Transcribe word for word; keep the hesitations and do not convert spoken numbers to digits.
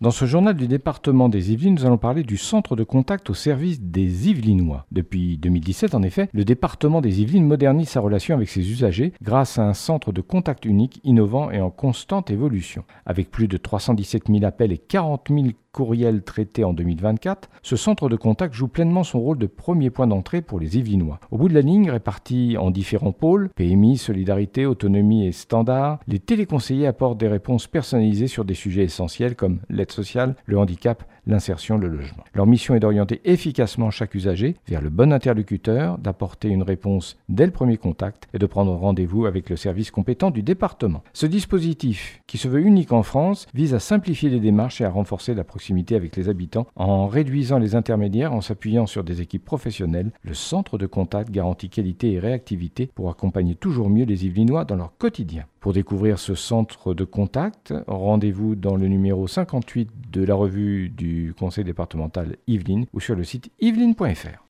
Dans ce journal du département des Yvelines, nous allons parler du centre de contact au service des Yvelinois. Depuis deux mille dix-sept, en effet, le département des Yvelines modernise sa relation avec ses usagers grâce à un centre de contact unique, innovant et en constante évolution. Avec plus de trois cent dix-sept mille appels et quarante mille courriels traités en deux mille vingt-quatre, ce centre de contact joue pleinement son rôle de premier point d'entrée pour les Yvelinois. Au bout de la ligne, répartis en différents pôles, P M I, solidarité, autonomie et standard, les téléconseillers apportent des réponses personnalisées sur des sujets essentiels comme l'aide sociale, le handicap, l'insertion, le logement. Leur mission est d'orienter efficacement chaque usager vers le bon interlocuteur, d'apporter une réponse dès le premier contact et de prendre rendez-vous avec le service compétent du département. Ce dispositif, qui se veut unique en France, vise à simplifier les démarches et à renforcer la proximité avec les habitants en réduisant les intermédiaires, en s'appuyant sur des équipes professionnelles. Le centre de contact garantit qualité et réactivité pour accompagner toujours mieux les Yvelinois dans leur quotidien. Pour découvrir ce centre de contact, rendez-vous dans le numéro cinquante-huit de la revue du Conseil départemental Yvelines ou sur le site yvelines point f r.